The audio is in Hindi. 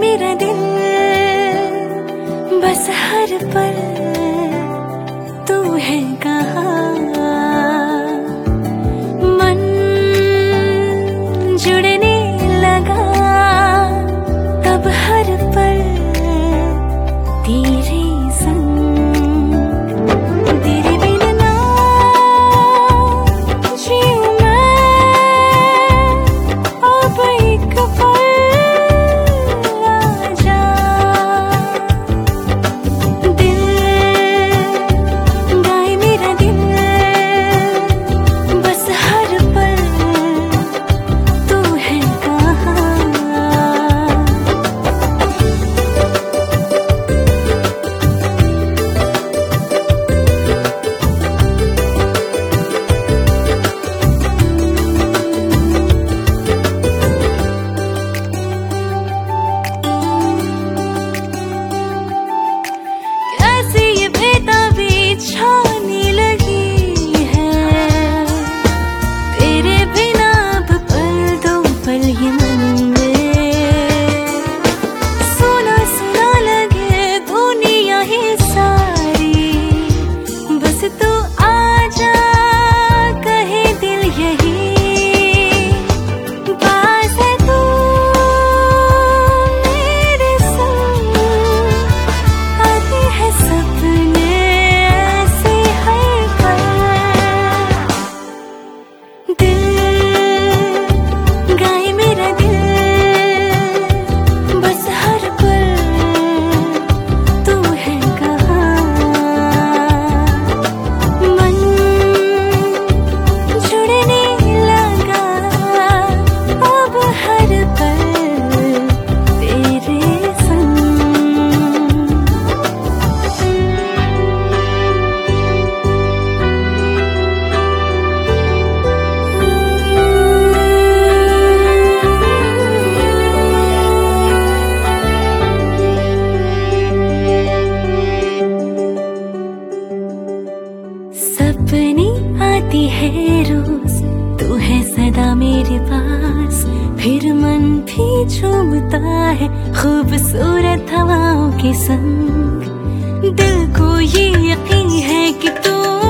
मेरा दिल बस हर पल तू है कहाँ। मन जुड़ने लगा तब हर पल तेरे संग। तेरे बिना ना जीऊं मैं अब एक पल। आजा दिल गाए मेरा दिल बस हर पल तू है कहाँ। कैसी ये बेताबी छाने लगी है तेरे बिना अब पल दो पल ये मन में। सुना सुना लगे दुनिया ही सारी बस तू आजा कहे दिल यही। पास है तू मेरे संग आते हैं सपने ऐसे हर पल। दिल गाए मेरा दिल बस हर पल तू है कहाँ। मन जुड़ने लगा अब हर पल तेरे संग। सपने आती है रोज तू है सदा मेरे पास। फिर मन भी झूमता है खूबसूरत हवाओं के संग। दिल को ये यकीन है कि तू